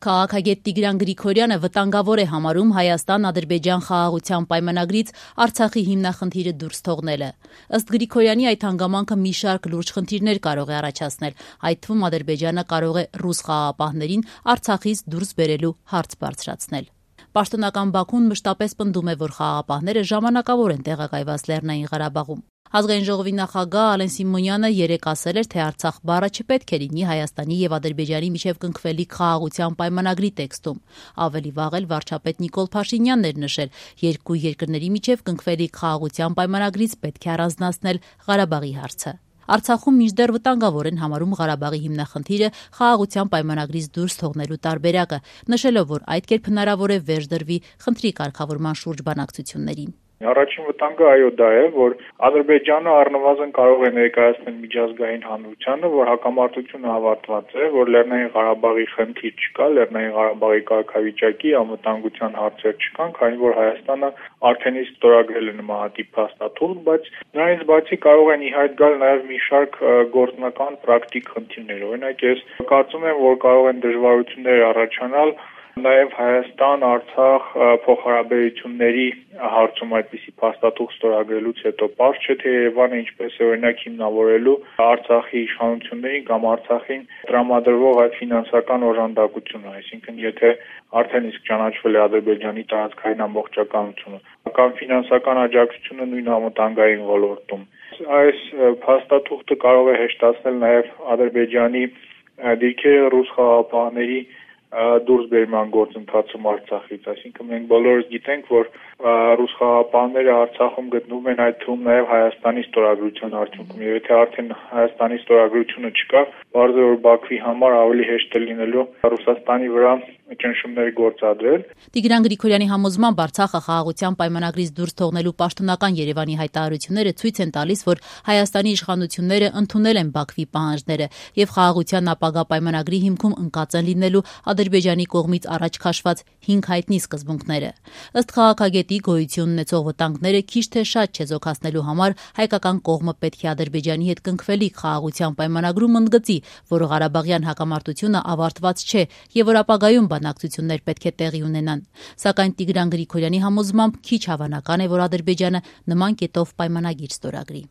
Քաղաքագետ Տիգրան Գրիգորյանը վտանգավոր է համարում Հայաստան-Ադրբեջան խաղաղության պայմանագրից Արցախի հիմնախնդիրը դուրս թողնելը։ Ըստ Գրիգորյանի այդ հանգամանքը մի շարք լուրջ խնդիրներ կարող է առաջացնել, այդ թվում Ադրբեջանը կարող է ռուս խաղաղապահներին Արցախից դուրս բերելու հարց բարձրացնել։ Պաշտոնական Բաքուն մշտապես պնդում է, որ խաղաղապահները ժամանակավոր են տեղակայված Լեռնային Ղարաբաղում։ Ազգային ժողովի նախագահ Ալեն Սիմոնյանը երեկ ասել էր, թե Արցախ բառը չպետք է լինի Հայաստանի եւ Ադրբեջանի միջև կնքվելիք խաղաղության պայմանագրի տեքստում։ Ավելի վաղ էլ վարչապետ Նիկոլ Փաշինյանն էր նշել, երկու երկրների միջև կնքվելիք խաղաղության պայմանագրից պետք է առանձնացնել Ղարաբաղի հարցը։ Արցախում մինչդեռ վտանգավոր են համարում Ղարաբաղի հիմնախնդիրը խաղաղության պայմանագրից դուրս թողնելու տարբերակը, նշելով, որ այդ կերպ հնարավոր է վերջ դրվի խնդրի կարգավորման շուրջ բանակցություններին։ Առաջին վտանգը այո դա է, որ Ադրբեջանը առնվազն կարող է ներկայացնել միջազգային հանրությանը, որ հակամարտությունը ավարտված է, որ Լեռնային Ղարաբաղի խնդիր չկա, Լեռնային Ղարաբաղի կարգավիճակի անվտանգության հարցեր չկան, քանի որ Հայաստանը արդեն իսկ ստորագրել է նմանատիպ փաստաթուղթ, բայց նրանից բացի կարող են ի հայտ գալ նաև մի շարք գործնական պրակտիկ խնդիրներ։ Օրինակ ես կարծում եմ, որ կարող են դժվարություններ առաջանալ նաև Հայաստան-Արցախ փոխհարաբերությունների հարցում այդպիսի փաստաթուղթ ստորագրելուց հետո պարզ չէ, թե Երևանը ինչպես է օրինակ հիմնավորելու Արցախի իշխանություններին կամ Արցախին տրամադրվող այդ ֆինանսական օժանդակությունը, այսինքն եթե արդեն իսկ ճանաչվել է Ադրբեջանի տարածքային ամբողջականությունը կամ ֆինանսական աջակցությունը նույն անվտանգային ոլորտում։ Այս փաստաթուղթը կարող է հեշտացնել նաև Ադրբեջանի դիրքերը ռուս խաղաղապահների դուրսբերման գործընթացում Արցախից, այսինքն մենք բոլորս գիտենք, որ ռուս խաղաղապահները Արցախում գտնվում են այդ թվում նաև Հայաստանի ստորագրության արդյունքում, եւ եթե արդեն Հայաստանի ստորագրությունը չկա, բարձր որ Բաքվի համար ավելի հեշտ է լինելու Ռուսաստանի վրա ճնշումներ գործադրել։ Տիգրան Գրիգորյանի համոզմամբ Արցախը խաղաղության պայմանագրից դուրս թողնելու պաշտոնական Երևանի հայտարարությունները ցույց են տալիս, որ Հայաստանի իշխանությունները ընդունել են Բաքվի պահանջները եւ խաղաղության ապագա պայմանագրի հիմքում ընկած են լինելու Ադրբեջանի կողմից առաջ քաշված 5 հայտնի սկզբունքները։ Ըստ քաղաքագետի գոյություն ունեցող վտանգները քիչ թե շատ չեզոքացնելու համար հայկական կողմը պետք է Ադրբեջանի հետ կնքվելիք խաղաղության պայմանագրում ընդգծի, որ Ղարաբաղյան հակամարտությունը ավարտված չէ եւ որ ապագայում բանակցություններ պետք է տեղի ունենան։ Սակայն Տիգրան Գրիգորյանի համոզմամբ քիչ հավանական է, որ Ադրբեջանը նման կետով պայմանագիր ստորագրի։